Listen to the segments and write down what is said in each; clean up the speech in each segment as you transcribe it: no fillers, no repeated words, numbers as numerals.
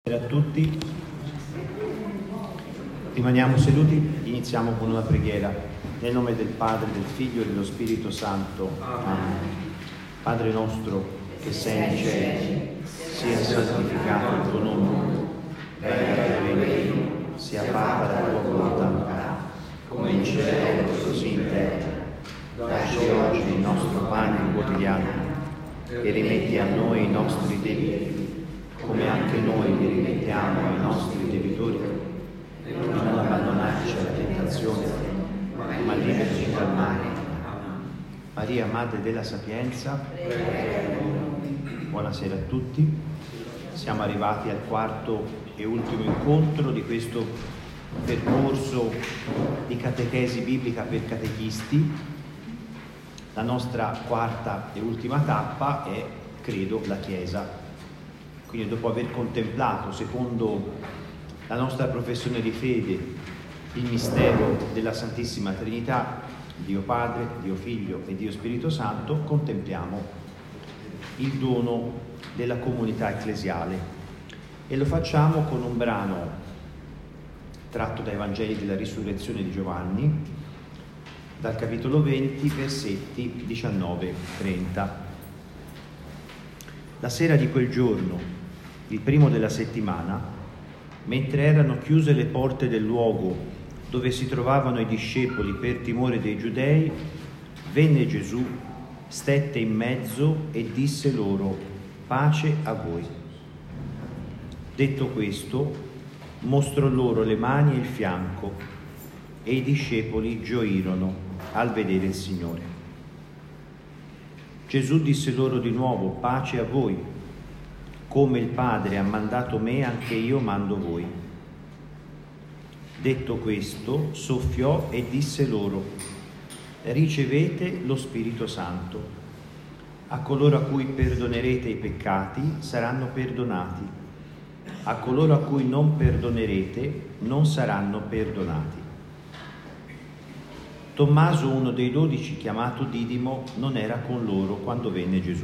Buonasera a tutti, rimaniamo seduti, iniziamo con una preghiera. Nel nome del Padre, del Figlio e dello Spirito Santo. Amen. Padre nostro che sei nei cieli, sia santificato il tuo nome, venga il tuo regno, sia fatta la tua volontà, come in cielo così in terra. Dacci oggi il nostro pane quotidiano e rimetti a noi i nostri debiti, come anche noi li rimettiamo ai nostri debitori, e non abbandonarci alla tentazione, ma liberaci dal male. Maria, Madre della Sapienza, buonasera a tutti. Siamo arrivati al quarto e ultimo incontro di questo percorso di catechesi biblica per catechisti. La nostra quarta e ultima tappa è, credo, la Chiesa. Quindi dopo aver contemplato, secondo la nostra professione di fede, il mistero della Santissima Trinità, Dio Padre, Dio Figlio e Dio Spirito Santo, contempliamo il dono della comunità ecclesiale e lo facciamo con un brano tratto dai Vangeli della Risurrezione di Giovanni, dal capitolo 20, versetti 19-30. La sera di quel giorno, il primo della settimana, mentre erano chiuse le porte del luogo dove si trovavano i discepoli per timore dei giudei, venne Gesù, stette in mezzo e disse loro: pace a voi. Detto questo, mostrò loro le mani e il fianco, e i discepoli gioirono al vedere il Signore. Gesù disse loro di nuovo: pace a voi. Come il Padre ha mandato me, anche io mando voi. Detto questo, soffiò e disse loro: ricevete lo Spirito Santo. A coloro a cui perdonerete i peccati saranno perdonati. A coloro a cui non perdonerete non saranno perdonati. Tommaso, uno dei 12, chiamato Didimo, non era con loro quando venne Gesù.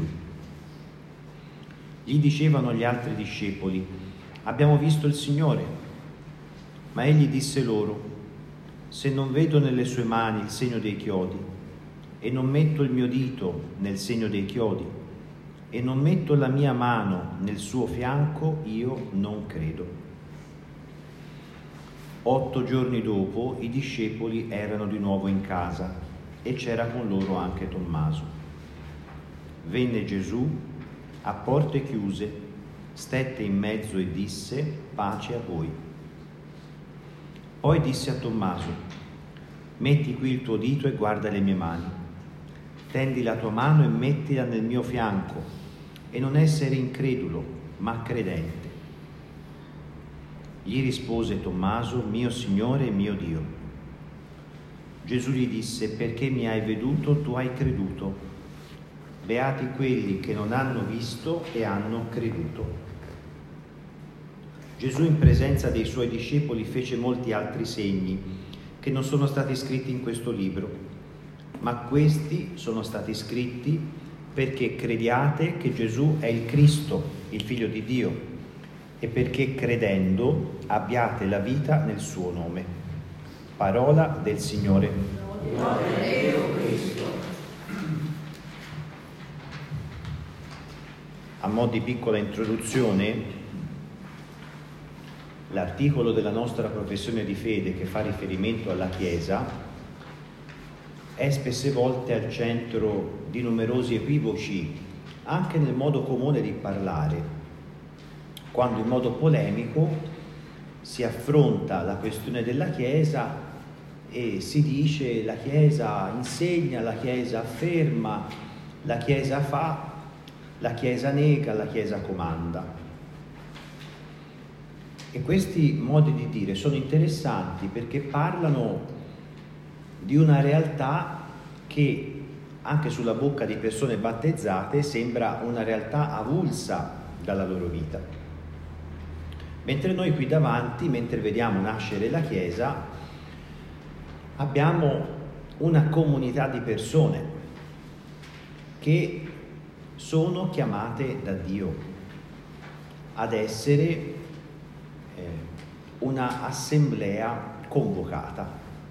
Gli dicevano gli altri discepoli: abbiamo visto il Signore. Ma egli disse loro: se non vedo nelle sue mani il segno dei chiodi, e non metto il mio dito nel segno dei chiodi, e non metto la mia mano nel suo fianco, io non credo. 8 giorni dopo i discepoli erano di nuovo in casa e c'era con loro anche Tommaso. Venne Gesù a porte chiuse, stette in mezzo e disse: pace a voi. Poi disse a Tommaso: metti qui il tuo dito e guarda le mie mani. Tendi la tua mano e mettila nel mio fianco, e non essere incredulo, ma credente. Gli rispose Tommaso: mio Signore e mio Dio. Gesù gli disse: perché mi hai veduto, tu hai creduto. Beati quelli che non hanno visto e hanno creduto. Gesù, in presenza dei suoi discepoli, fece molti altri segni che non sono stati scritti in questo libro, ma questi sono stati scritti perché crediate che Gesù è il Cristo, il Figlio di Dio, e perché credendo abbiate la vita nel suo nome. Parola del Signore. Gloria a Cristo. A mo' di piccola introduzione, l'articolo della nostra professione di fede che fa riferimento alla Chiesa è spesse volte al centro di numerosi equivoci, anche nel modo comune di parlare, quando in modo polemico si affronta la questione della Chiesa e si dice: la Chiesa insegna, la Chiesa afferma, la Chiesa fa, la Chiesa nega, la Chiesa comanda. E questi modi di dire sono interessanti perché parlano di una realtà che anche sulla bocca di persone battezzate sembra una realtà avulsa dalla loro vita. Mentre noi qui davanti, mentre vediamo nascere la Chiesa, abbiamo una comunità di persone che sono chiamate da Dio ad essere una assemblea convocata.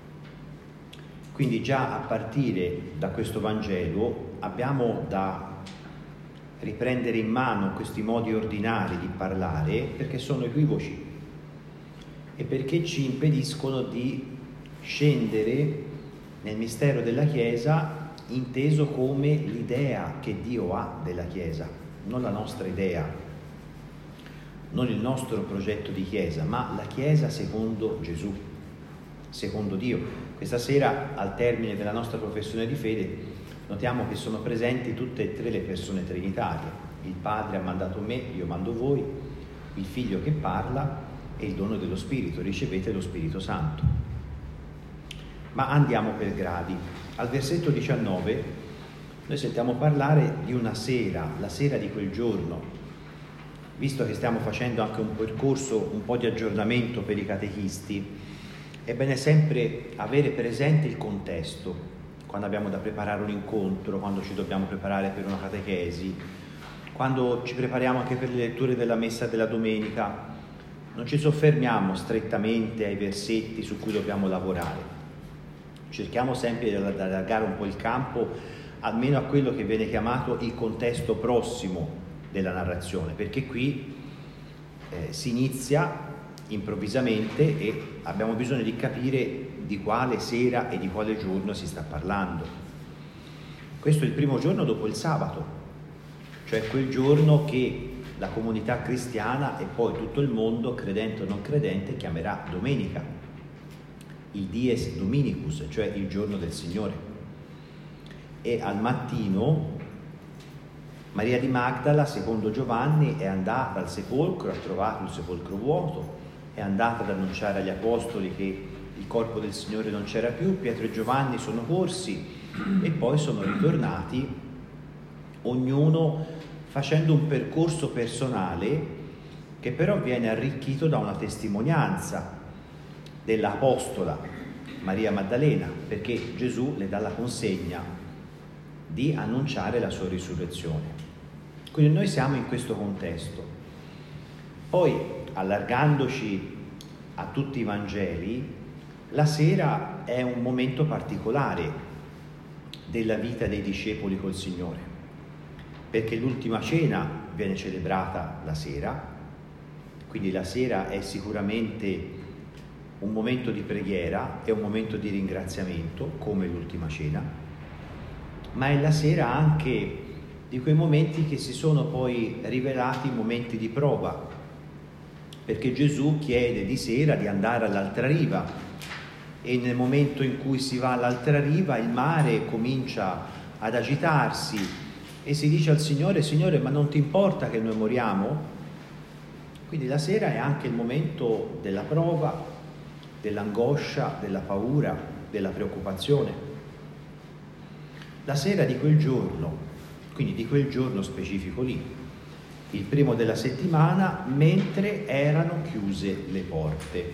Quindi già a partire da questo Vangelo abbiamo da riprendere in mano questi modi ordinari di parlare, perché sono equivoci e perché ci impediscono di scendere nel mistero della Chiesa, inteso come l'idea che Dio ha della Chiesa, non la nostra idea, non il nostro progetto di Chiesa, ma la Chiesa secondo Gesù, secondo Dio. Questa sera, al termine della nostra professione di fede, notiamo che sono presenti tutte e tre le persone trinitarie. Il Padre ha mandato me, io mando voi, il Figlio che parla e il dono dello Spirito, ricevete lo Spirito Santo. Ma andiamo per gradi. Al versetto 19 noi sentiamo parlare di una sera, la sera di quel giorno. Visto che stiamo facendo anche un percorso, un po' di aggiornamento per i catechisti, è bene sempre avere presente il contesto, quando abbiamo da preparare un incontro, quando ci dobbiamo preparare per una catechesi, quando ci prepariamo anche per le letture della messa della domenica. Non ci soffermiamo strettamente ai versetti su cui dobbiamo lavorare. Cerchiamo sempre di allargare un po' il campo, almeno a quello che viene chiamato il contesto prossimo della narrazione, perché qui si inizia improvvisamente e abbiamo bisogno di capire di quale sera e di quale giorno si sta parlando. Questo è il primo giorno dopo il sabato, cioè quel giorno che la comunità cristiana e poi tutto il mondo, credente o non credente, chiamerà domenica, il Dies Dominicus, cioè il giorno del Signore. E al mattino Maria di Magdala, secondo Giovanni, è andata al sepolcro, ha trovato il sepolcro vuoto, è andata ad annunciare agli apostoli che il corpo del Signore non c'era più. Pietro e Giovanni sono corsi e poi sono ritornati, ognuno facendo un percorso personale che però viene arricchito da una testimonianza dell'apostola Maria Maddalena, perché Gesù le dà la consegna di annunciare la sua risurrezione. Quindi noi siamo in questo contesto. Poi, allargandoci a tutti i Vangeli, la sera è un momento particolare della vita dei discepoli col Signore, perché l'ultima cena viene celebrata la sera, quindi la sera è sicuramente un momento di preghiera, è un momento di ringraziamento, come l'ultima cena, ma è la sera anche di quei momenti che si sono poi rivelati momenti di prova, perché Gesù chiede di sera di andare all'altra riva e nel momento in cui si va all'altra riva il mare comincia ad agitarsi e si dice al Signore: Signore, ma non ti importa che noi moriamo? Quindi la sera è anche il momento della prova, dell'angoscia, della paura, della preoccupazione. La sera di quel giorno, quindi di quel giorno specifico lì, il primo della settimana, mentre erano chiuse le porte.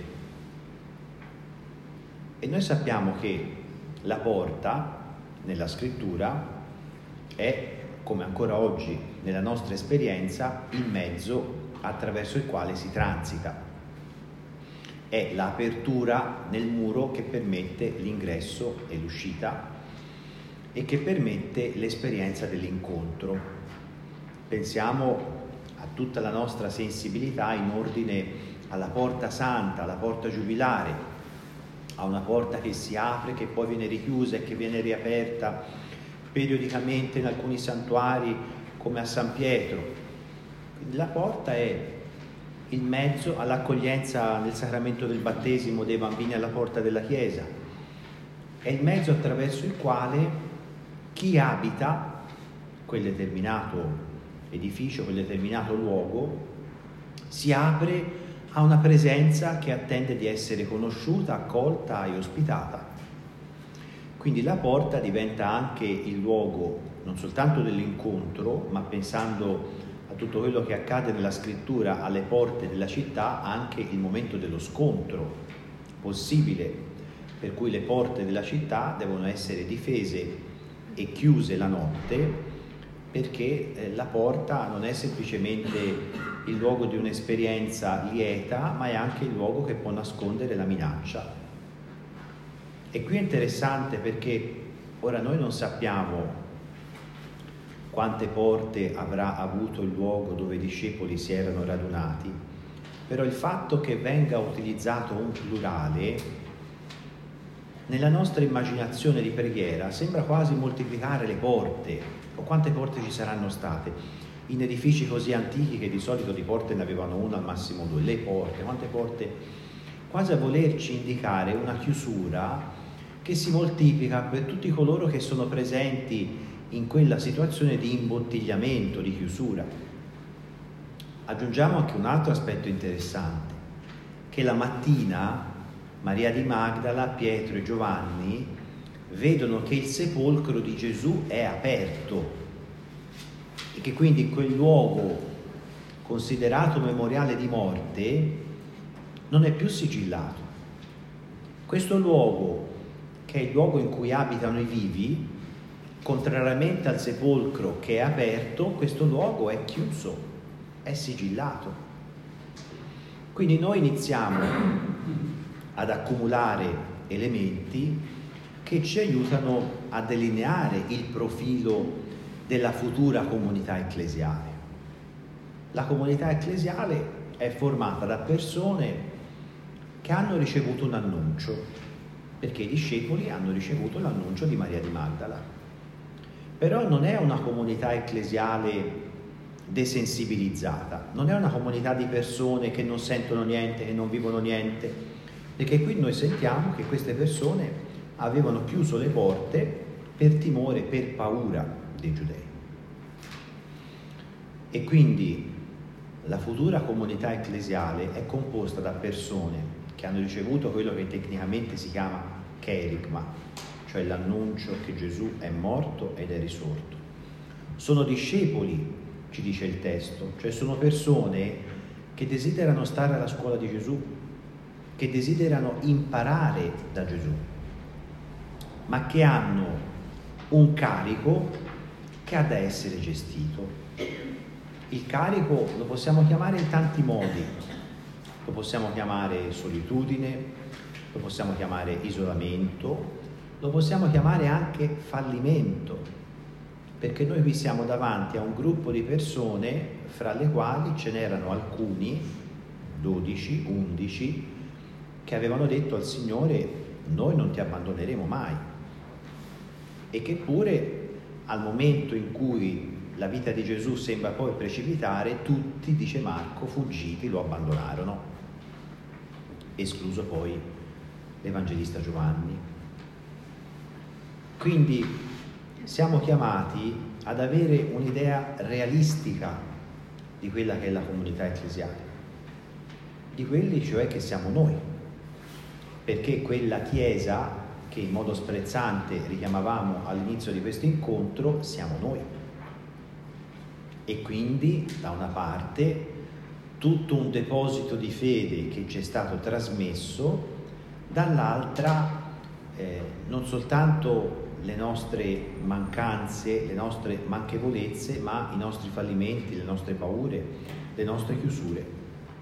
E noi sappiamo che la porta nella scrittura è, come ancora oggi nella nostra esperienza, il mezzo attraverso il quale si transita. È l'apertura nel muro che permette l'ingresso e l'uscita e che permette l'esperienza dell'incontro. Pensiamo a tutta la nostra sensibilità in ordine alla porta santa, alla porta giubilare, a una porta che si apre, che poi viene richiusa e che viene riaperta periodicamente in alcuni santuari, come a San Pietro. Quindi la porta è il mezzo all'accoglienza nel sacramento del battesimo dei bambini alla porta della chiesa, è il mezzo attraverso il quale chi abita quel determinato edificio, quel determinato luogo, si apre a una presenza che attende di essere conosciuta, accolta e ospitata. Quindi la porta diventa anche il luogo non soltanto dell'incontro, ma pensando a tutto quello che accade nella scrittura alle porte della città, anche il momento dello scontro possibile, per cui le porte della città devono essere difese e chiuse la notte, perché la porta non è semplicemente il luogo di un'esperienza lieta, ma è anche il luogo che può nascondere la minaccia. E qui è interessante perché ora noi non sappiamo quante porte avrà avuto il luogo dove i discepoli si erano radunati, però il fatto che venga utilizzato un plurale nella nostra immaginazione di preghiera sembra quasi moltiplicare le porte. O quante porte ci saranno state in edifici così antichi che di solito di porte ne avevano una, al massimo due? Le porte, quante porte? Quasi a volerci indicare una chiusura che si moltiplica per tutti coloro che sono presenti in quella situazione di imbottigliamento, di chiusura. Aggiungiamo anche un altro aspetto interessante, che la mattina Maria di Magdala, Pietro e Giovanni vedono che il sepolcro di Gesù è aperto e che quindi quel luogo considerato memoriale di morte non è più sigillato. Questo luogo, che è il luogo in cui abitano i vivi, contrariamente al sepolcro che è aperto, questo luogo è chiuso, è sigillato. Quindi noi iniziamo ad accumulare elementi che ci aiutano a delineare il profilo della futura comunità ecclesiale. La comunità ecclesiale è formata da persone che hanno ricevuto un annuncio, perché i discepoli hanno ricevuto l'annuncio di Maria di Magdala. Però non è una comunità ecclesiale desensibilizzata, non è una comunità di persone che non sentono niente, che non vivono niente, perché qui noi sentiamo che queste persone avevano chiuso le porte per timore, per paura dei giudei. E quindi la futura comunità ecclesiale è composta da persone che hanno ricevuto quello che tecnicamente si chiama cherigma, cioè l'annuncio che Gesù è morto ed è risorto. Sono discepoli, ci dice il testo, cioè sono persone che desiderano stare alla scuola di Gesù, che desiderano imparare da Gesù, ma che hanno un carico che ha da essere gestito. Il carico lo possiamo chiamare in tanti modi, lo possiamo chiamare solitudine, lo possiamo chiamare isolamento, lo possiamo chiamare anche fallimento, perché noi qui siamo davanti a un gruppo di persone fra le quali ce n'erano alcuni, 12, 11, che avevano detto al Signore: noi non ti abbandoneremo mai, e che pure al momento in cui la vita di Gesù sembra poi precipitare, tutti, dice Marco, fuggiti lo abbandonarono, escluso poi l'Evangelista Giovanni. Quindi siamo chiamati ad avere un'idea realistica di quella che è la comunità ecclesiale, di quelli cioè che siamo noi, perché quella Chiesa che in modo sprezzante richiamavamo all'inizio di questo incontro siamo noi. E quindi da una parte tutto un deposito di fede che ci è stato trasmesso, dall'altra non soltanto le nostre mancanze, le nostre manchevolezze, ma i nostri fallimenti, le nostre paure, le nostre chiusure.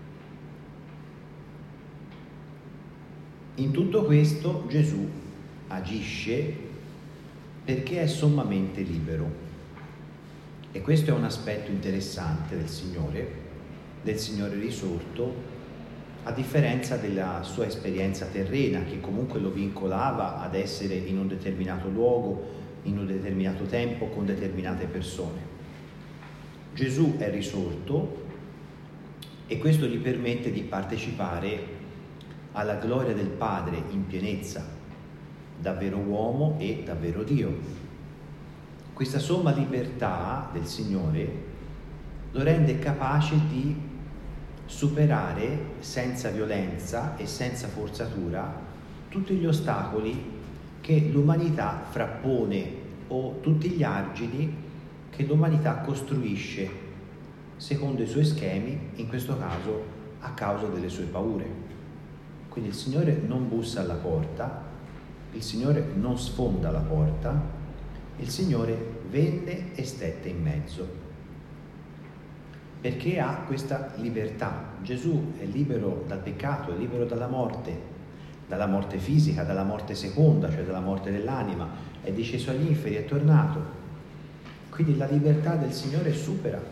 In tutto questo Gesù agisce perché è sommamente libero. E questo è un aspetto interessante del Signore risorto, a differenza della sua esperienza terrena, che comunque lo vincolava ad essere in un determinato luogo, in un determinato tempo, con determinate persone. Gesù è risorto e questo gli permette di partecipare alla gloria del Padre in pienezza, davvero uomo e davvero Dio. Questa somma libertà del Signore lo rende capace di superare senza violenza e senza forzatura tutti gli ostacoli che l'umanità frappone o tutti gli argini che l'umanità costruisce secondo i suoi schemi, in questo caso a causa delle sue paure. Quindi il Signore non bussa alla porta, il Signore non sfonda la porta, il Signore venne e stette in mezzo. perché ha questa libertà. Gesù è libero dal peccato, è libero dalla morte fisica, dalla morte seconda, cioè dalla morte dell'anima, è disceso agli inferi, è tornato. Quindi la libertà del Signore supera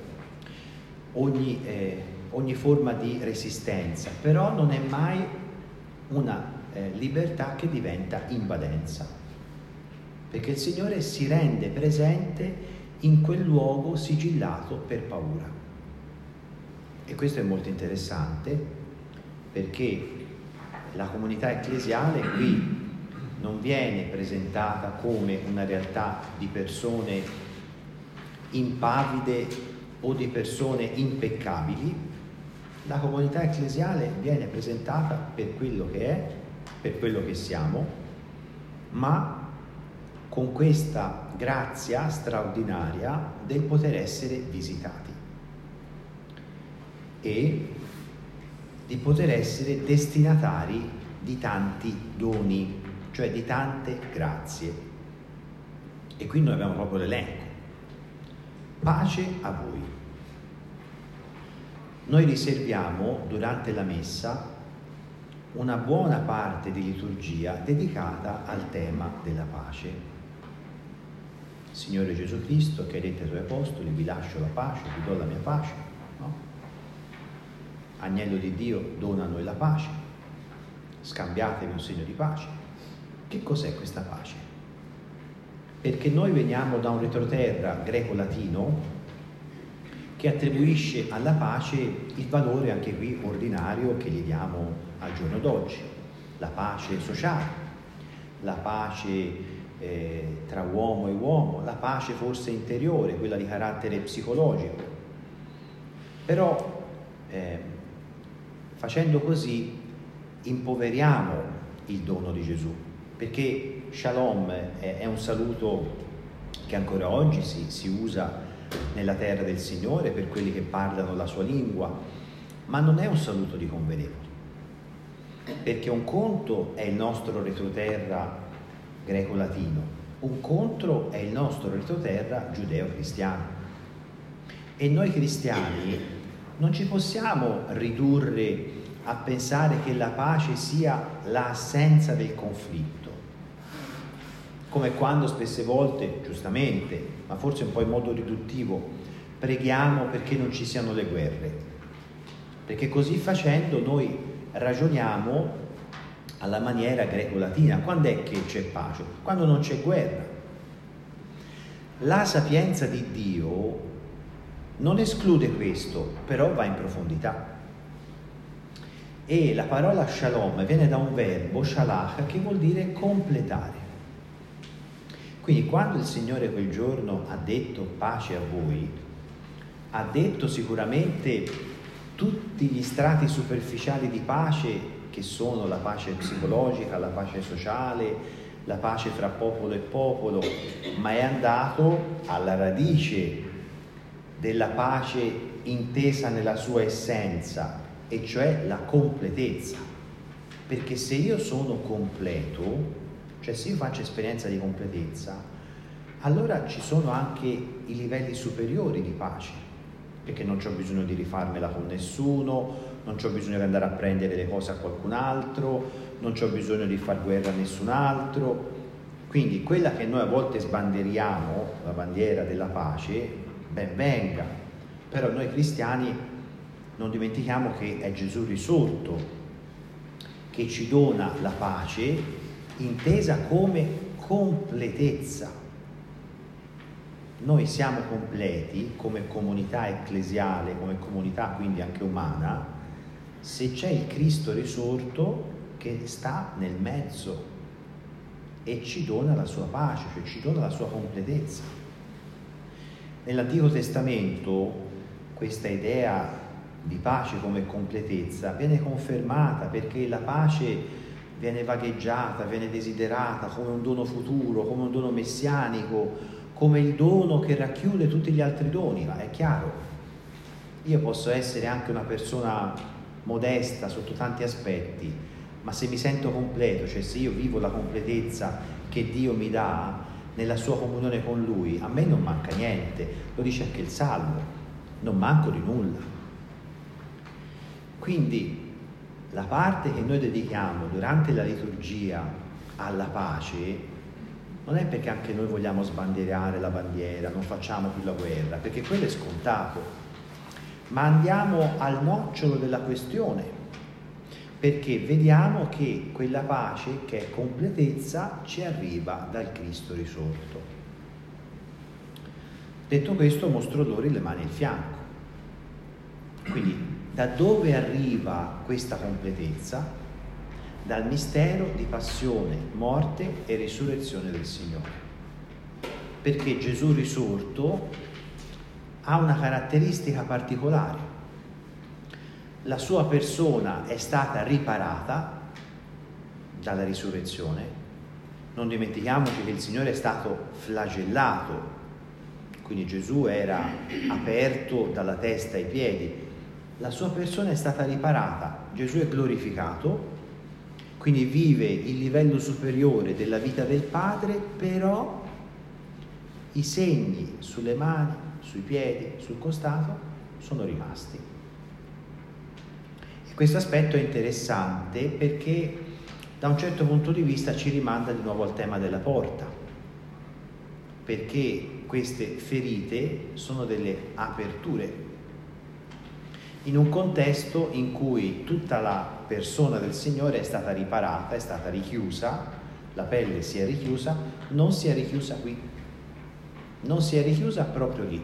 ogni forma di resistenza, però non è mai una libertà che diventa invadenza, perché il Signore si rende presente in quel luogo sigillato per paura. E questo è molto interessante, perché la comunità ecclesiale qui non viene presentata come una realtà di persone impavide o di persone impeccabili. La comunità ecclesiale viene presentata per quello che è, per quello che siamo, ma con questa grazia straordinaria del poter essere visitati e di poter essere destinatari di tanti doni, cioè di tante grazie. E qui noi abbiamo proprio l'elenco. Pace a voi. Noi riserviamo durante la messa una buona parte di liturgia dedicata al tema della pace. Signore Gesù Cristo, che hai detto ai tuoi apostoli, vi lascio la pace, vi do la mia pace, no? Agnello di Dio, dona a noi la pace, scambiatevi un segno di pace. Che cos'è questa pace? Perché noi veniamo da un retroterra greco-latino che attribuisce alla pace il valore anche qui ordinario che gli diamo al giorno d'oggi, la pace sociale, la pace tra uomo e uomo, la pace forse interiore, quella di carattere psicologico. Però facendo così impoveriamo il dono di Gesù, perché Shalom è un saluto che ancora oggi si usa nella terra del Signore per quelli che parlano la sua lingua, ma non è un saluto di convenevoli, perché un conto è il nostro retroterra greco-latino, un conto è il nostro retroterra giudeo-cristiano, e noi cristiani non ci possiamo ridurre a pensare che la pace sia l'assenza del conflitto, come quando spesse volte, giustamente, ma forse un po' in modo riduttivo, preghiamo perché non ci siano le guerre, perché così facendo noi ragioniamo alla maniera greco-latina. Quando è che c'è pace? Quando non c'è guerra. La sapienza di Dio non esclude questo, però va in profondità. E la parola shalom viene da un verbo, shalach, che vuol dire completare. Quindi quando il Signore quel giorno ha detto pace a voi, ha detto sicuramente tutti gli strati superficiali di pace, che sono la pace psicologica, la pace sociale, la pace tra popolo e popolo, ma è andato alla radice della pace intesa nella sua essenza, e cioè la completezza. Perché se io sono completo, cioè se io faccio esperienza di completezza, allora ci sono anche i livelli superiori di pace, perché non c'ho bisogno di rifarmela con nessuno, non c'ho bisogno di andare a prendere le cose a qualcun altro, non c'ho bisogno di far guerra a nessun altro. Quindi quella che noi a volte sbanderiamo, la bandiera della pace, ben venga, però noi cristiani non dimentichiamo che è Gesù risorto che ci dona la pace intesa come completezza. Noi siamo completi come comunità ecclesiale, come comunità quindi anche umana, se c'è il Cristo risorto che sta nel mezzo e ci dona la sua pace, cioè ci dona la sua completezza. Nell'Antico Testamento questa idea di pace come completezza viene confermata, perché la pace viene vagheggiata, viene desiderata come un dono futuro, come un dono messianico, come il dono che racchiude tutti gli altri doni. Ma è chiaro, io posso essere anche una persona modesta sotto tanti aspetti, ma se mi sento completo, cioè se io vivo la completezza che Dio mi dà nella sua comunione con Lui, a me non manca niente. Lo dice anche il Salmo: non manco di nulla. Quindi la parte che noi dedichiamo durante la liturgia alla pace non è perché anche noi vogliamo sbandierare la bandiera, non facciamo più la guerra, perché quello è scontato, ma andiamo al nocciolo della questione, perché vediamo che quella pace, che è completezza, ci arriva dal Cristo risorto. Detto questo, mostro loro le mani e il fianco. Quindi da dove arriva questa completezza? Dal mistero di passione, morte e risurrezione del Signore. Perché Gesù risorto ha una caratteristica particolare. La sua persona è stata riparata dalla risurrezione. Non dimentichiamoci che il Signore è stato flagellato, quindi Gesù era aperto dalla testa ai piedi. La sua persona è stata riparata, Gesù è glorificato, quindi vive il livello superiore della vita del Padre, però i segni sulle mani, sui piedi, sul costato sono rimasti. E questo aspetto è interessante perché da un certo punto di vista ci rimanda di nuovo al tema della porta, perché queste ferite sono delle aperture in un contesto in cui tutta la persona del Signore è stata riparata, è stata richiusa, la pelle si è richiusa, non si è richiusa qui, non si è richiusa proprio lì.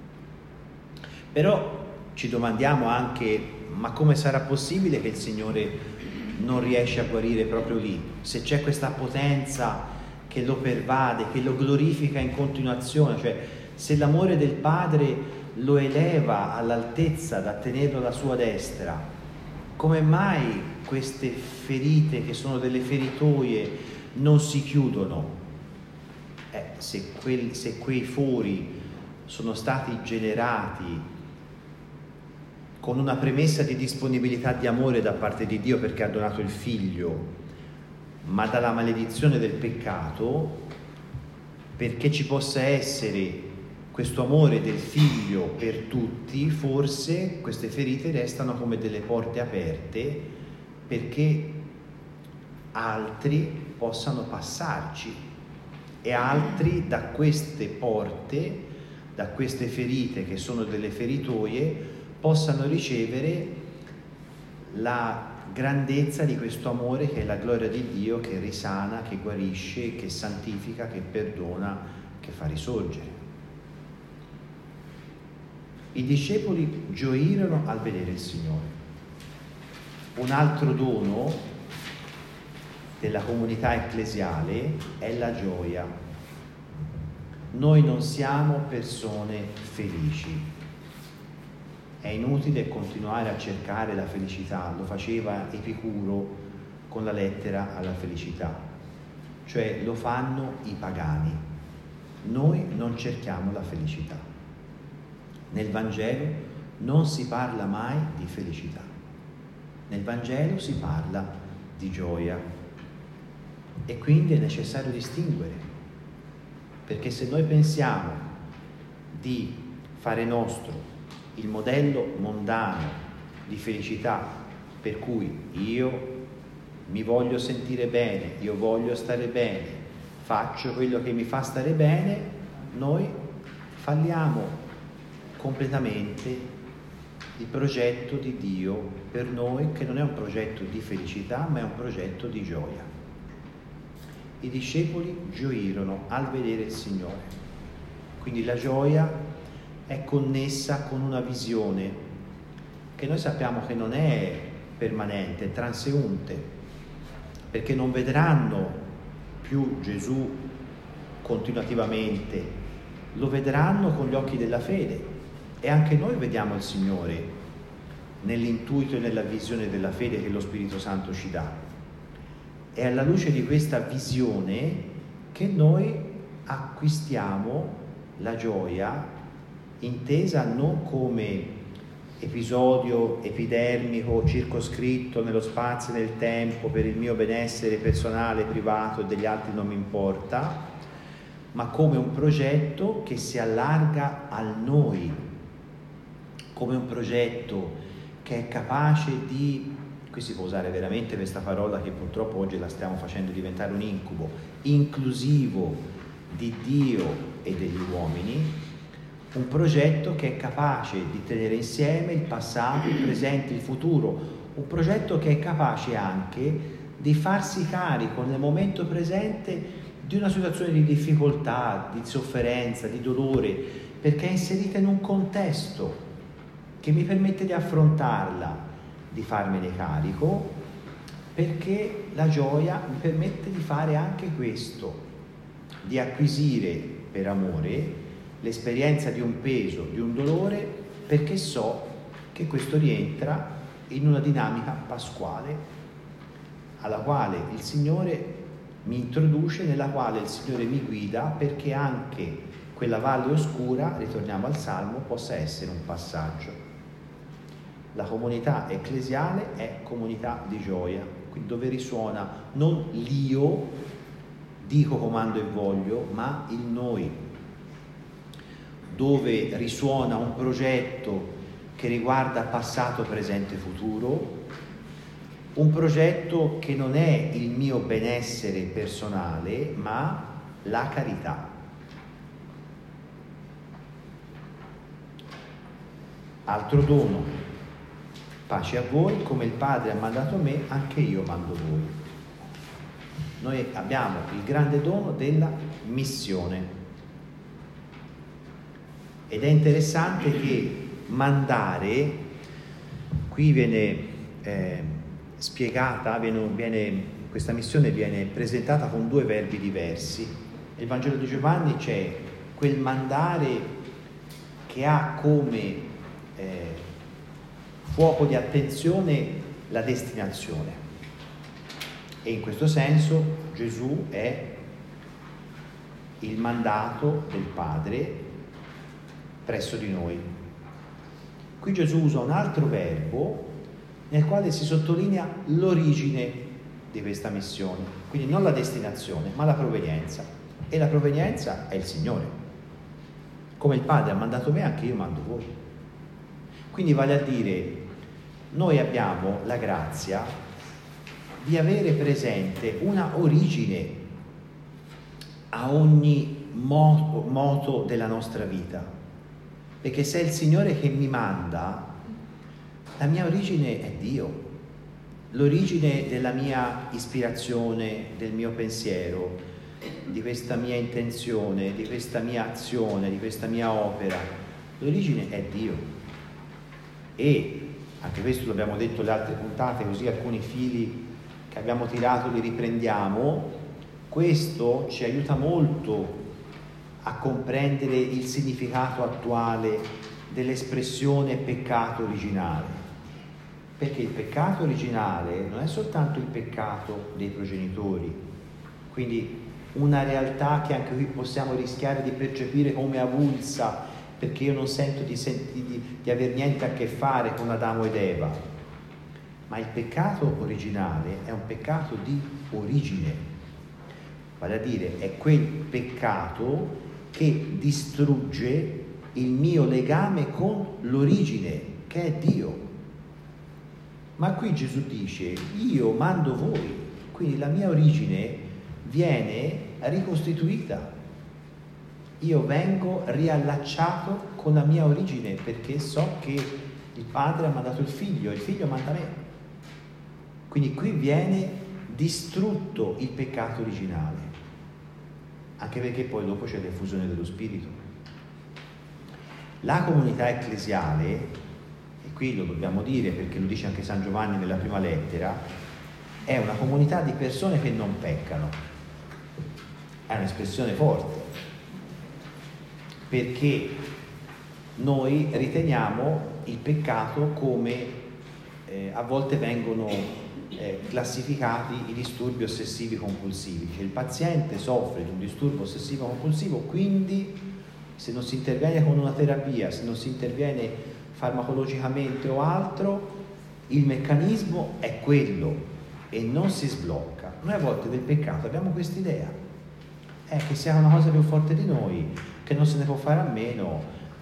Però ci domandiamo anche, ma come sarà possibile che il Signore non riesce a guarire proprio lì? Se c'è questa potenza che lo pervade, che lo glorifica in continuazione, cioè se l'amore del Padre lo eleva all'altezza da tenerlo alla sua destra, come mai queste ferite che sono delle feritoie non si chiudono? Se quei fori sono stati generati con una premessa di disponibilità di amore da parte di Dio perché ha donato il Figlio, ma dalla maledizione del peccato, perché ci possa essere questo amore del Figlio per tutti, forse queste ferite restano come delle porte aperte perché altri possano passarci e altri da queste porte, da queste ferite che sono delle feritoie, possano ricevere la grandezza di questo amore che è la gloria di Dio, che risana, che guarisce, che santifica, che perdona, che fa risorgere. I discepoli gioirono al vedere il Signore. Un altro dono della comunità ecclesiale è la gioia. Noi non siamo persone felici. È inutile continuare a cercare la felicità, lo faceva Epicuro con la lettera alla felicità, cioè lo fanno i pagani. Noi non cerchiamo la felicità. Nel Vangelo non si parla mai di felicità, nel Vangelo si parla di gioia e quindi è necessario distinguere, perché se noi pensiamo di fare nostro il modello mondano di felicità per cui io mi voglio sentire bene, io voglio stare bene, faccio quello che mi fa stare bene, noi falliamo completamente il progetto di Dio per noi, che non è un progetto di felicità ma è un progetto di gioia. I discepoli gioirono al vedere il Signore, quindi la gioia è connessa con una visione che noi sappiamo che non è permanente, è transeunte, perché non vedranno più Gesù continuativamente, lo vedranno con gli occhi della fede. E anche noi vediamo il Signore nell'intuito e nella visione della fede che lo Spirito Santo ci dà. È alla luce di questa visione che noi acquistiamo la gioia, intesa non come episodio epidermico, circoscritto nello spazio e nel tempo per il mio benessere personale, privato e degli altri non mi importa, ma come un progetto che si allarga al noi, come un progetto che è capace di, qui si può usare veramente questa parola che purtroppo oggi la stiamo facendo diventare un incubo, inclusivo di Dio e degli uomini, un progetto che è capace di tenere insieme il passato, il presente, il futuro, un progetto che è capace anche di farsi carico nel momento presente di una situazione di difficoltà, di sofferenza, di dolore, perché è inserita in un contesto che mi permette di affrontarla, di farmene carico, perché la gioia mi permette di fare anche questo, di acquisire per amore l'esperienza di un peso, di un dolore, perché so che questo rientra in una dinamica pasquale alla quale il Signore mi introduce, nella quale il Signore mi guida, perché anche quella valle oscura, ritorniamo al Salmo, possa essere un passaggio. La comunità ecclesiale è comunità di gioia, quindi dove risuona non l'io, dico, comando e voglio, ma il noi, dove risuona un progetto che riguarda passato, presente e futuro, un progetto che non è il mio benessere personale, ma la carità. Altro dono: pace a voi, come il Padre ha mandato me, anche io mando voi. Noi abbiamo il grande dono della missione. Ed è interessante che mandare, qui viene spiegata, questa missione viene presentata con due verbi diversi. Nel Vangelo di Giovanni c'è quel mandare che ha come fuoco di attenzione la destinazione, e in questo senso Gesù è il mandato del Padre presso di noi. Qui Gesù usa un altro verbo nel quale si sottolinea l'origine di questa missione, quindi non la destinazione ma la provenienza, e la provenienza è il Signore. Come il Padre ha mandato me, anche io mando voi. Quindi vale a dire, noi abbiamo la grazia di avere presente una origine a ogni moto della nostra vita, perché se è il Signore che mi manda, la mia origine è Dio, l'origine della mia ispirazione, del mio pensiero, di questa mia intenzione, di questa mia azione, di questa mia opera, l'origine è Dio. E anche questo l'abbiamo detto nelle altre puntate, così alcuni fili che abbiamo tirato li riprendiamo. Questo ci aiuta molto a comprendere il significato attuale dell'espressione peccato originale, perché il peccato originale non è soltanto il peccato dei progenitori, quindi una realtà che anche qui possiamo rischiare di percepire come avulsa, perché io non sento di aver niente a che fare con Adamo ed Eva, ma il peccato originale è un peccato di origine, vale a dire è quel peccato che distrugge il mio legame con l'origine, che è Dio. Ma qui Gesù dice: io mando voi, quindi la mia origine viene ricostituita, io vengo riallacciato con la mia origine, perché so che il Padre ha mandato il Figlio manda me. Quindi qui viene distrutto il peccato originale, anche perché poi dopo c'è l'effusione dello Spirito. La comunità ecclesiale, e qui lo dobbiamo dire perché lo dice anche San Giovanni nella prima lettera, è una comunità di persone che non peccano. È un'espressione forte, perché noi riteniamo il peccato come a volte vengono classificati i disturbi ossessivi compulsivi, cioè il paziente soffre di un disturbo ossessivo compulsivo, quindi se non si interviene con una terapia, se non si interviene farmacologicamente o altro, il meccanismo è quello e non si sblocca. Noi a volte del peccato abbiamo quest'idea, che sia una cosa più forte di noi, che non se ne può fare a meno,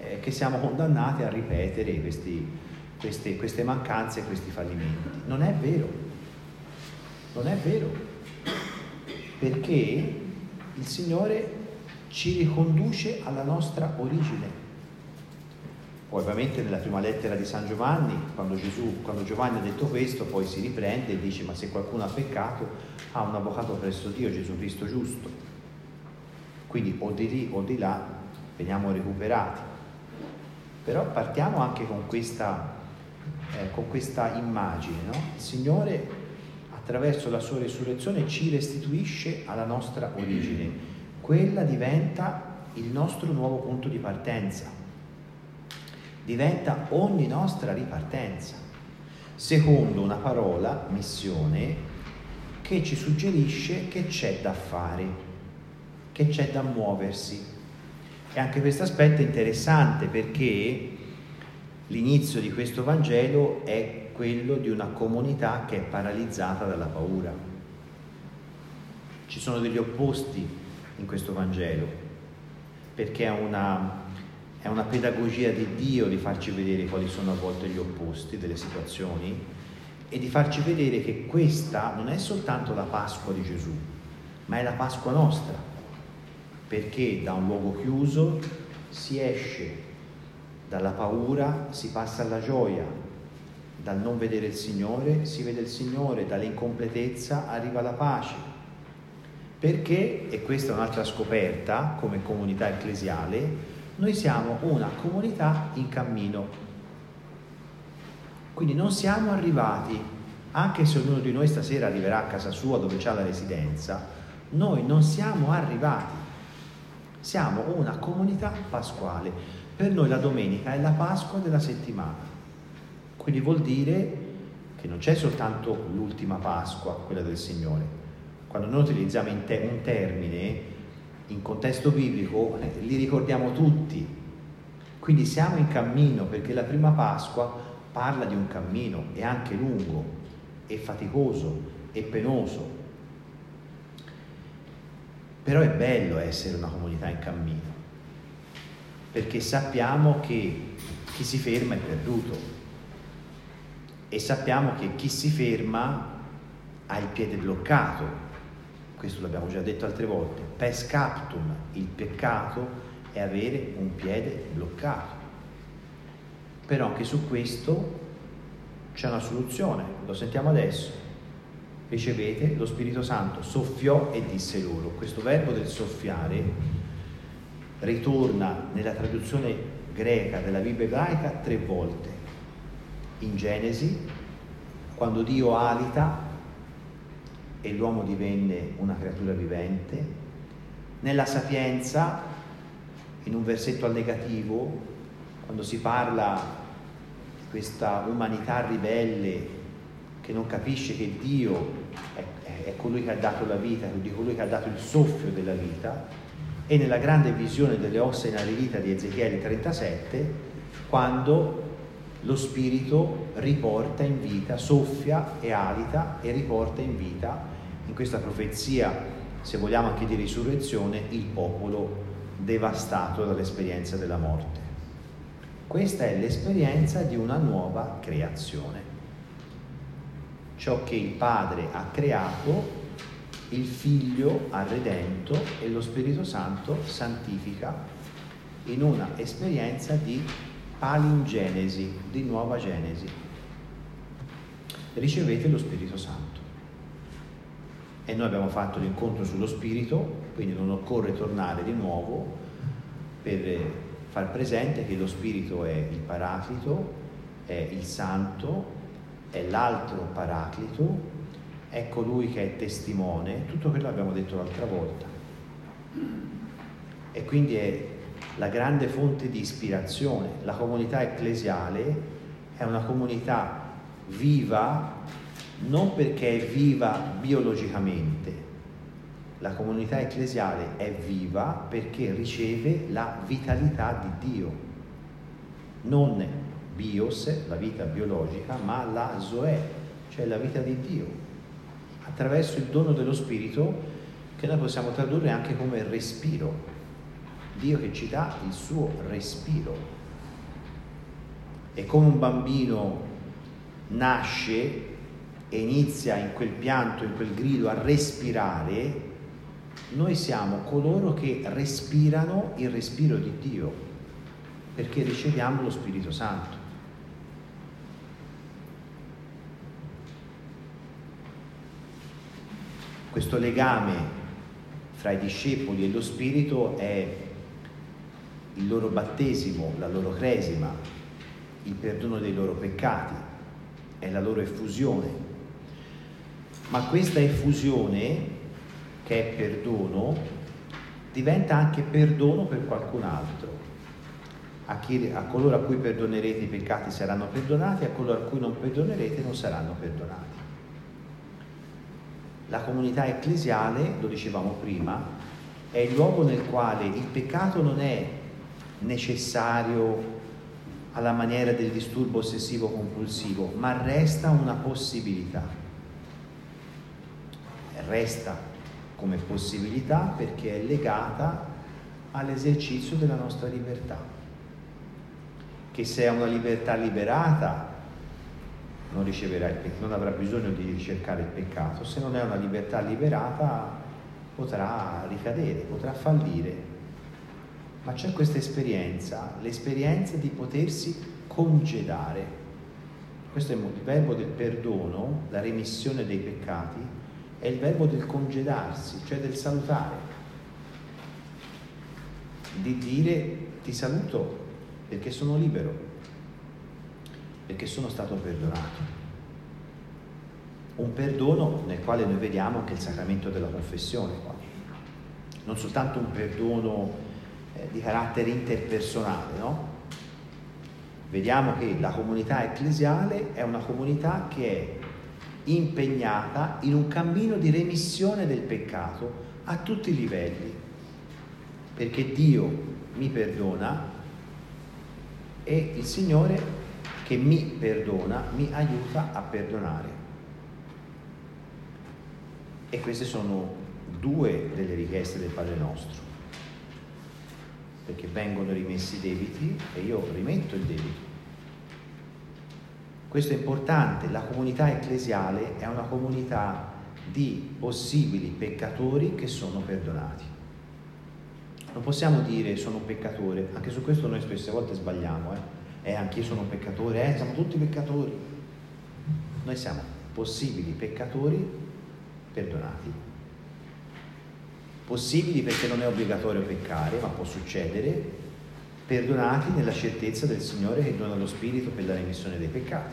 che siamo condannati a ripetere queste mancanze e questi fallimenti. Non è vero, non è vero, perché il Signore ci riconduce alla nostra origine. Poi ovviamente nella prima lettera di San Giovanni, quando Giovanni ha detto questo, poi si riprende e dice: ma se qualcuno ha peccato, ha un avvocato presso Dio, Gesù Cristo giusto. Quindi o di lì o di là veniamo recuperati. Però partiamo anche con questa immagine, no? Il Signore attraverso la sua risurrezione ci restituisce alla nostra origine. Quella diventa il nostro nuovo punto di partenza. Diventa ogni nostra ripartenza, secondo una parola, missione, che ci suggerisce che c'è da fare, che c'è da muoversi. E anche questo aspetto è interessante, perché l'inizio di questo Vangelo è quello di una comunità che è paralizzata dalla paura. Ci sono degli opposti in questo Vangelo, perché è una pedagogia di Dio di farci vedere quali sono a volte gli opposti delle situazioni e di farci vedere che questa non è soltanto la Pasqua di Gesù, ma è la Pasqua nostra, perché da un luogo chiuso si esce, dalla paura si passa alla gioia, dal non vedere il Signore si vede il Signore, dall'incompletezza arriva la pace. Perché, e questa è un'altra scoperta come comunità ecclesiale, noi siamo una comunità in cammino. Quindi non siamo arrivati, anche se ognuno di noi stasera arriverà a casa sua dove c'ha la residenza, noi non siamo arrivati. Siamo una comunità pasquale. Per noi la domenica è la Pasqua della settimana. Quindi vuol dire che non c'è soltanto l'ultima Pasqua, quella del Signore. Quando noi utilizziamo un termine in contesto biblico, li ricordiamo tutti. Quindi siamo in cammino, perché la prima Pasqua parla di un cammino, è anche lungo, è faticoso, è penoso. Però è bello essere una comunità in cammino, perché sappiamo che chi si ferma è perduto e sappiamo che chi si ferma ha il piede bloccato. Questo l'abbiamo già detto altre volte. Pes captum, il peccato è avere un piede bloccato. Però anche su questo c'è una soluzione, lo sentiamo adesso. Ricevete lo Spirito Santo, soffiò e disse loro. Questo verbo del soffiare ritorna nella traduzione greca della Bibbia ebraica 3 volte. In Genesi, quando Dio alita e l'uomo divenne una creatura vivente. Nella Sapienza, in un versetto al negativo, quando si parla di questa umanità ribelle che non capisce che Dio è colui che ha dato la vita, di colui che ha dato il soffio della vita, e nella grande visione delle ossa inaridite di Ezechiele 37, quando lo Spirito riporta in vita, soffia e alita e riporta in vita, in questa profezia, se vogliamo anche di risurrezione, il popolo devastato dall'esperienza della morte. Questa è l'esperienza di una nuova creazione. Ciò che il Padre ha creato, il Figlio ha redento e lo Spirito Santo santifica in una esperienza di palingenesi, di nuova genesi. Ricevete lo Spirito Santo. E noi abbiamo fatto l'incontro sullo Spirito, quindi non occorre tornare di nuovo per far presente che lo Spirito è il Paraclito, è il Santo, è l'altro Paraclito, è colui che è testimone, tutto quello che abbiamo detto l'altra volta. E quindi è la grande fonte di ispirazione. La comunità ecclesiale è una comunità viva, non perché è viva biologicamente. La comunità ecclesiale è viva perché riceve la vitalità di Dio. Non bios, la vita biologica, ma la zoe, cioè la vita di Dio, attraverso il dono dello Spirito, che noi possiamo tradurre anche come respiro. Dio che ci dà il suo respiro. E come un bambino nasce e inizia in quel pianto, in quel grido a respirare, noi siamo coloro che respirano il respiro di Dio, perché riceviamo lo Spirito Santo. Questo legame fra i discepoli e lo Spirito è il loro battesimo, la loro cresima, il perdono dei loro peccati, è la loro effusione. Ma questa effusione, che è perdono, diventa anche perdono per qualcun altro. A coloro a cui perdonerete i peccati saranno perdonati, a coloro a cui non perdonerete non saranno perdonati. La comunità ecclesiale, lo dicevamo prima, è il luogo nel quale il peccato non è necessario alla maniera del disturbo ossessivo-compulsivo, ma resta una possibilità. Resta come possibilità perché è legata all'esercizio della nostra libertà. Che se è una libertà liberata non riceverà il peccato, non avrà bisogno di ricercare il peccato. Se non è una libertà liberata potrà ricadere, potrà fallire. Ma c'è questa esperienza, l'esperienza di potersi congedare. Questo è il verbo del perdono, la remissione dei peccati, è il verbo del congedarsi, cioè del salutare, di dire ti saluto perché sono libero, perché sono stato perdonato. Un perdono nel quale noi vediamo anche il sacramento della confessione qua. Non soltanto un perdono di carattere interpersonale, no? Vediamo che la comunità ecclesiale è una comunità che è impegnata in un cammino di remissione del peccato a tutti i livelli, perché Dio mi perdona e il Signore che mi perdona mi aiuta a perdonare. E queste sono due delle richieste del Padre Nostro, perché vengono rimessi i debiti e io rimetto il debito. Questo è importante, la comunità ecclesiale è una comunità di possibili peccatori che sono perdonati. Non possiamo dire sono un peccatore, anche su questo noi spesse volte sbagliamo, anch'io sono un peccatore, siamo tutti peccatori. Noi siamo possibili peccatori perdonati. Possibili perché non è obbligatorio peccare, ma può succedere, perdonati nella certezza del Signore che dona lo Spirito per la remissione dei peccati.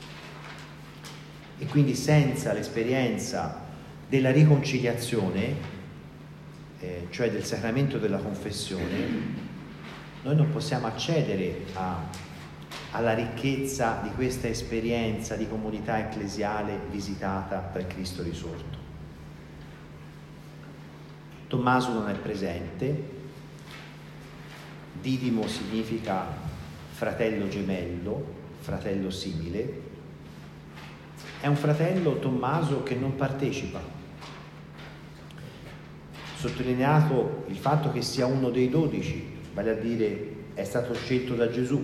E quindi senza l'esperienza della riconciliazione, cioè del sacramento della confessione, noi non possiamo accedere alla ricchezza di questa esperienza di comunità ecclesiale visitata dal Cristo risorto. Tommaso non è presente, Didimo significa fratello gemello, fratello simile. È un fratello Tommaso che non partecipa. Sottolineato il fatto che sia uno dei 12, vale a dire è stato scelto da Gesù.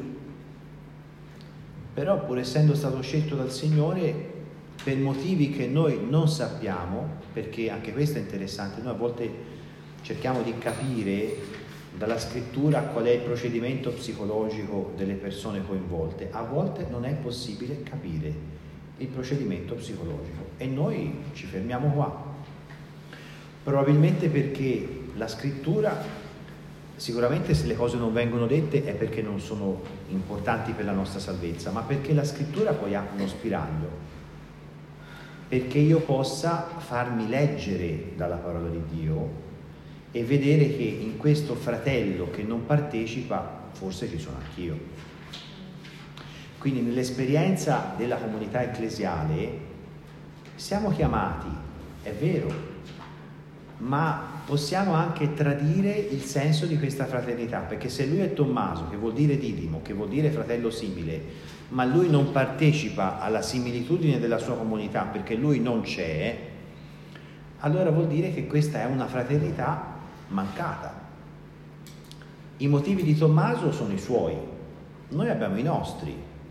Però pur essendo stato scelto dal Signore, per motivi che noi non sappiamo, perché anche questo è interessante, noi a volte cerchiamo di capire dalla scrittura qual è il procedimento psicologico delle persone coinvolte. A volte non è possibile capire il procedimento psicologico e noi ci fermiamo qua. Probabilmente perché la scrittura, sicuramente se le cose non vengono dette è perché non sono importanti per la nostra salvezza, ma perché la scrittura poi ha uno spiraglio, perché io possa farmi leggere dalla parola di Dio e vedere che in questo fratello che non partecipa forse ci sono anch'io. Quindi nell'esperienza della comunità ecclesiale siamo chiamati, è vero, ma possiamo anche tradire il senso di questa fraternità, perché se lui è Tommaso, che vuol dire Didimo, che vuol dire fratello simile, ma lui non partecipa alla similitudine della sua comunità perché lui non c'è, allora vuol dire che questa è una fraternità mancata. I motivi di Tommaso sono i suoi, noi abbiamo i nostri.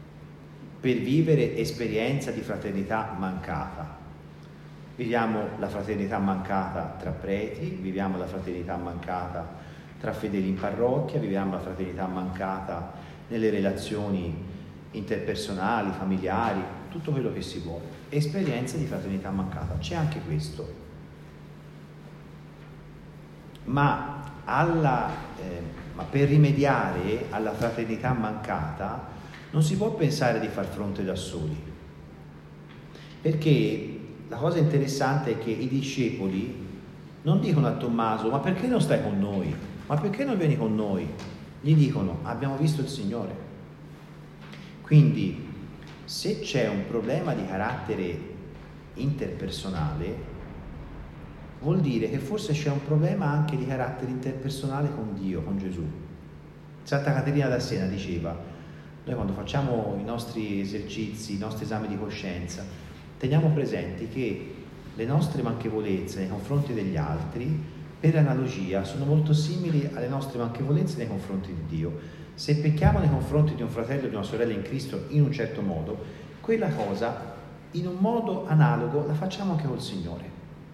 per vivere esperienza di fraternità mancata. Viviamo la fraternità mancata tra preti, viviamo la fraternità mancata tra fedeli in parrocchia, viviamo la fraternità mancata nelle relazioni interpersonali, familiari, tutto quello che si vuole. Esperienza di fraternità mancata, c'è anche questo. Ma per rimediare alla fraternità mancata non si può pensare di far fronte da soli, perché la cosa interessante è che i discepoli non dicono a Tommaso: ma perché non stai con noi? Ma perché non vieni con noi? Gli dicono: abbiamo visto il Signore. Quindi se c'è un problema di carattere interpersonale, vuol dire che forse c'è un problema anche di carattere interpersonale con Dio, con Gesù. Santa Caterina da Siena diceva: noi quando facciamo i nostri esercizi, i nostri esami di coscienza, teniamo presenti che le nostre manchevolezze nei confronti degli altri, per analogia, sono molto simili alle nostre manchevolezze nei confronti di Dio. Se pecchiamo nei confronti di un fratello o di una sorella in Cristo in un certo modo, quella cosa in un modo analogo la facciamo anche col Signore.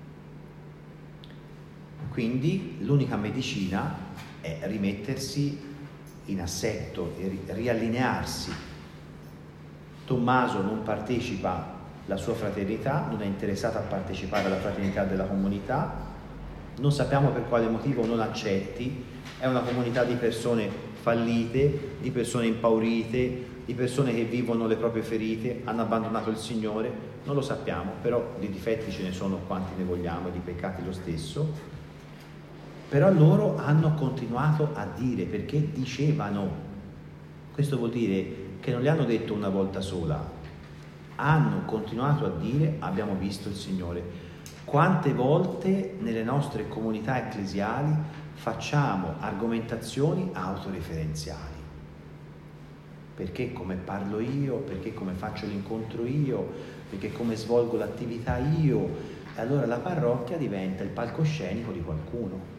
Quindi l'unica medicina è rimettersi in assetto e riallinearsi. Tommaso non partecipa alla sua fraternità, non è interessato a partecipare alla fraternità della comunità, non sappiamo per quale motivo non accetti, è una comunità di persone fallite, di persone impaurite, di persone che vivono le proprie ferite, hanno abbandonato il Signore, non lo sappiamo, però di difetti ce ne sono quanti ne vogliamo e di peccati lo stesso. Però loro hanno continuato a dire, perché dicevano. Questo vuol dire che non li hanno detto una volta sola, hanno continuato a dire: abbiamo visto il Signore. Quante volte nelle nostre comunità ecclesiali facciamo argomentazioni autoreferenziali? Perché come parlo io, perché come faccio l'incontro io, perché come svolgo l'attività io, e allora la parrocchia diventa il palcoscenico di qualcuno.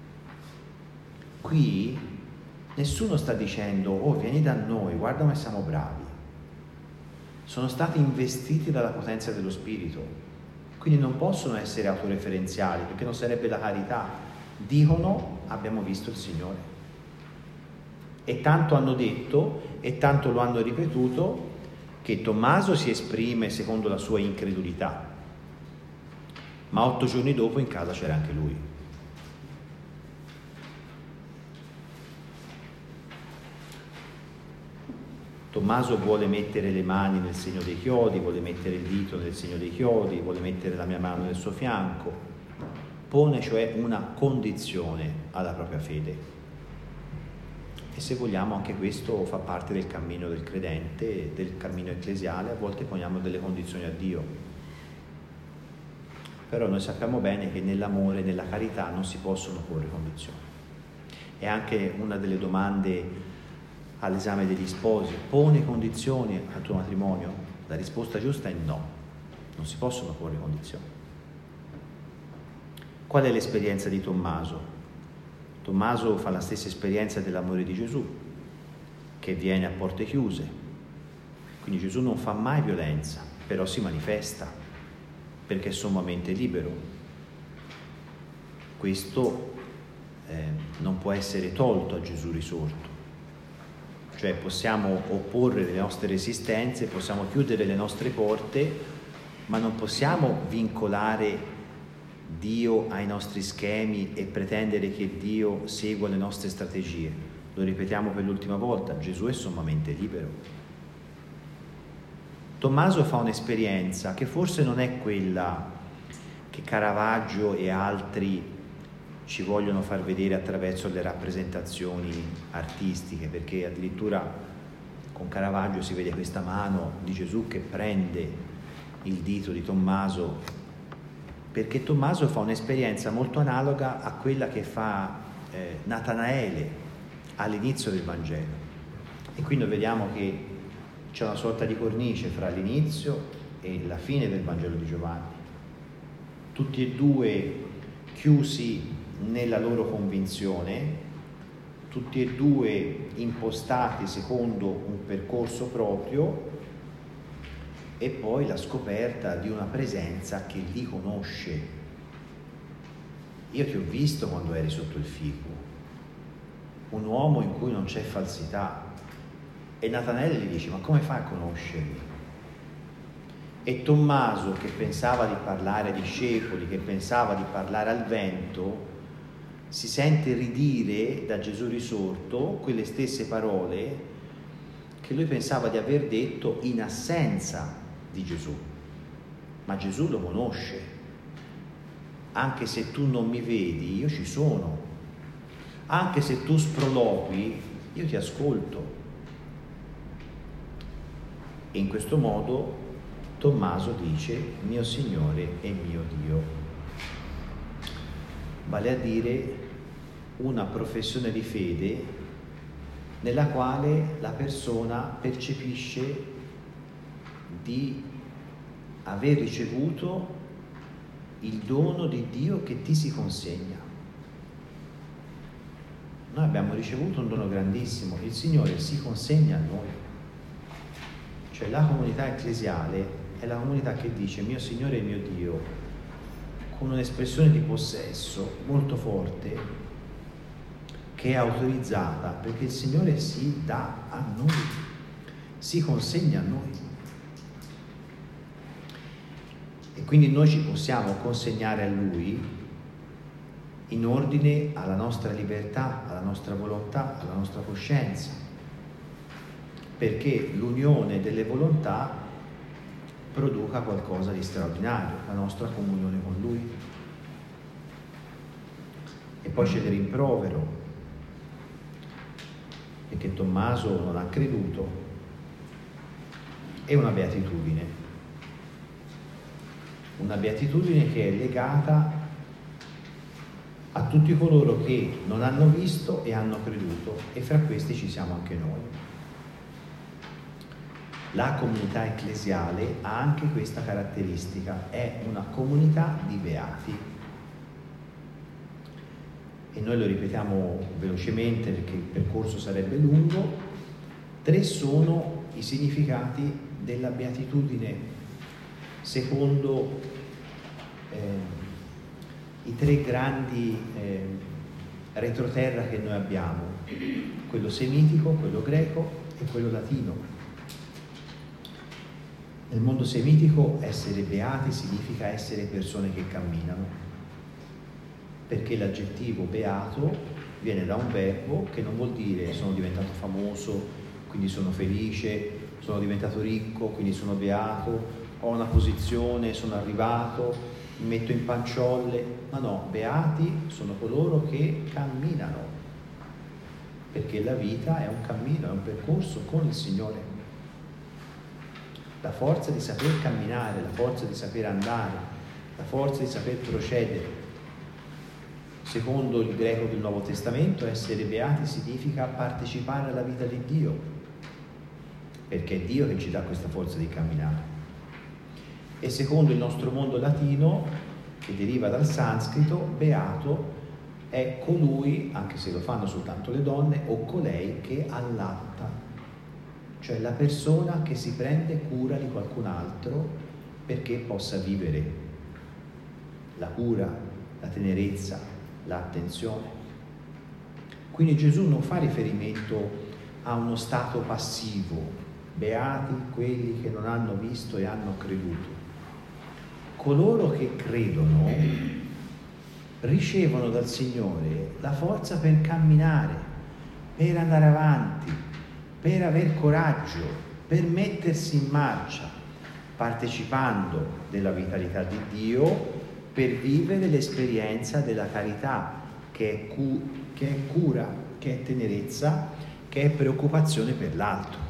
Qui nessuno sta dicendo: oh, vieni da noi, guarda come siamo bravi. Sono stati investiti dalla potenza dello Spirito, quindi non possono essere autoreferenziali, perché non sarebbe la carità. Dicono: abbiamo visto il Signore. E tanto hanno detto e tanto lo hanno ripetuto che Tommaso si esprime secondo la sua incredulità, ma 8 giorni dopo in casa c'era anche lui. Tommaso vuole mettere le mani nel segno dei chiodi, vuole mettere il dito nel segno dei chiodi, vuole mettere la mia mano nel suo fianco, pone cioè una condizione alla propria fede. E se vogliamo anche questo fa parte del cammino del credente, del cammino ecclesiale, a volte poniamo delle condizioni a Dio. Però noi sappiamo bene che nell'amore, nella carità non si possono porre condizioni. È anche una delle domande all'esame degli sposi: pone condizioni al tuo matrimonio? La risposta giusta è no, non si possono porre condizioni. Qual è l'esperienza di Tommaso? Tommaso fa la stessa esperienza dell'amore di Gesù, che viene a porte chiuse. Quindi Gesù non fa mai violenza, però si manifesta, perché è sommamente libero. Questo non può essere tolto a Gesù risorto. Cioè possiamo opporre le nostre resistenze, possiamo chiudere le nostre porte, ma non possiamo vincolare Dio ai nostri schemi e pretendere che Dio segua le nostre strategie. Lo ripetiamo per l'ultima volta: Gesù è sommamente libero. Tommaso fa un'esperienza che forse non è quella che Caravaggio e altri ci vogliono far vedere attraverso le rappresentazioni artistiche, perché addirittura con Caravaggio si vede questa mano di Gesù che prende il dito di Tommaso, perché Tommaso fa un'esperienza molto analoga a quella che fa Natanaele all'inizio del Vangelo. E qui noi vediamo che c'è una sorta di cornice fra l'inizio e la fine del Vangelo di Giovanni. Tutti e due chiusi nella loro convinzione, tutti e due impostati secondo un percorso proprio, e poi la scoperta di una presenza che li conosce. Io ti ho visto quando eri sotto il fico, un uomo in cui non c'è falsità. E Natanaele gli dice: ma come fai a conoscermi? E Tommaso, che pensava di parlare ai discepoli, che pensava di parlare al vento, si sente ridire da Gesù risorto quelle stesse parole che lui pensava di aver detto in assenza di Gesù. Ma Gesù lo conosce. Anche se tu non mi vedi, io ci sono. Anche se tu sproloqui, io ti ascolto. E in questo modo Tommaso dice: mio Signore e mio Dio. Vale a dire una professione di fede nella quale la persona percepisce di aver ricevuto il dono di Dio che ti si consegna. Noi abbiamo ricevuto un dono grandissimo, il Signore si consegna a noi. Cioè la comunità ecclesiale è la comunità che dice mio Signore e mio Dio, con un'espressione di possesso molto forte, che è autorizzata perché il Signore si dà a noi, si consegna a noi. E quindi noi ci possiamo consegnare a Lui in ordine alla nostra libertà, alla nostra volontà, alla nostra coscienza, perché l'unione delle volontà produca qualcosa di straordinario, la nostra comunione con Lui. E poi c'è il rimprovero, perché Tommaso non ha creduto, è una beatitudine che è legata a tutti coloro che non hanno visto e hanno creduto, e fra questi ci siamo anche noi. La comunità ecclesiale ha anche questa caratteristica, è una comunità di beati. E noi lo ripetiamo velocemente perché il percorso sarebbe lungo. 3 sono i significati della beatitudine secondo i 3 grandi retroterra che noi abbiamo, quello semitico, quello greco e quello latino. Nel mondo semitico essere beati significa essere persone che camminano, perché l'aggettivo beato viene da un verbo che non vuol dire sono diventato famoso, quindi sono felice, sono diventato ricco, quindi sono beato, ho una posizione, sono arrivato, mi metto in panciolle. Ma no, beati sono coloro che camminano, perché la vita è un cammino, è un percorso con il Signore. La forza di saper camminare, la forza di saper andare, la forza di saper procedere. Secondo il greco del Nuovo Testamento, essere beati significa partecipare alla vita di Dio, perché è Dio che ci dà questa forza di camminare. E secondo il nostro mondo latino, che deriva dal sanscrito, beato è colui, anche se lo fanno soltanto le donne, o colei che allatta. Cioè la persona che si prende cura di qualcun altro perché possa vivere la cura, la tenerezza, l'attenzione. Quindi Gesù non fa riferimento a uno stato passivo, beati quelli che non hanno visto e hanno creduto. Coloro che credono ricevono dal Signore la forza per camminare, per andare avanti, per aver coraggio, per mettersi in marcia, partecipando della vitalità di Dio, per vivere l'esperienza della carità, che è cura, che è tenerezza, che è preoccupazione per l'altro.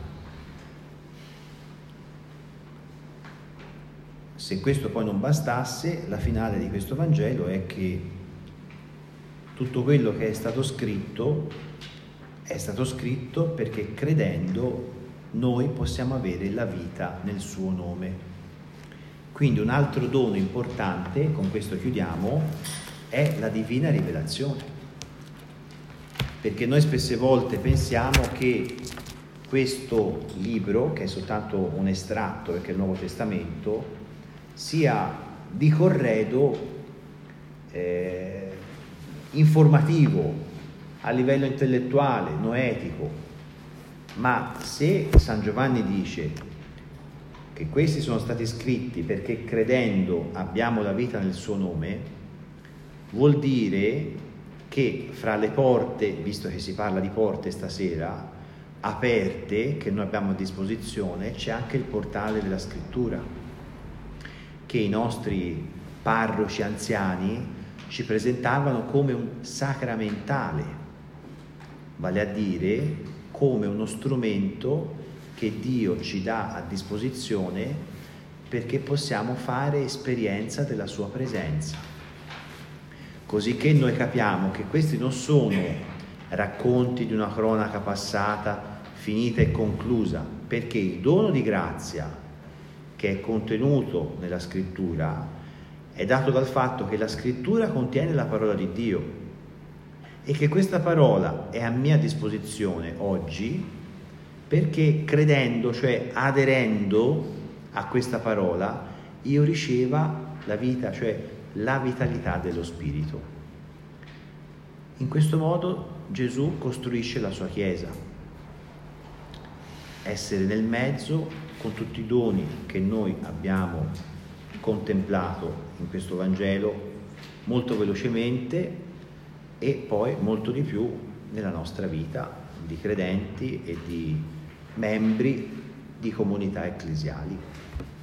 Se questo poi non bastasse, la finale di questo Vangelo è che tutto quello che è stato scritto perché credendo noi possiamo avere la vita nel suo nome. Quindi un altro dono importante, con questo chiudiamo, è la divina rivelazione. Perché noi spesse volte pensiamo che questo libro, che è soltanto un estratto perché è il Nuovo Testamento, sia di corredo informativo a livello intellettuale, noetico. Ma se San Giovanni dice che questi sono stati scritti perché credendo abbiamo la vita nel suo nome, vuol dire che fra le porte, visto che si parla di porte stasera, aperte, che noi abbiamo a disposizione, c'è anche il portale della scrittura, che i nostri parroci anziani ci presentavano come un sacramentale, vale a dire come uno strumento che Dio ci dà a disposizione perché possiamo fare esperienza della sua presenza. Così che noi capiamo che questi non sono racconti di una cronaca passata, finita e conclusa, perché il dono di grazia che è contenuto nella scrittura è dato dal fatto che la scrittura contiene la parola di Dio e che questa parola è a mia disposizione oggi perché credendo, cioè aderendo a questa parola, io riceva la vita, cioè la vitalità dello Spirito. In questo modo Gesù costruisce la sua Chiesa. Essere nel mezzo con tutti i doni che noi abbiamo contemplato in questo Vangelo molto velocemente e poi molto di più nella nostra vita di credenti e di membri di comunità ecclesiali.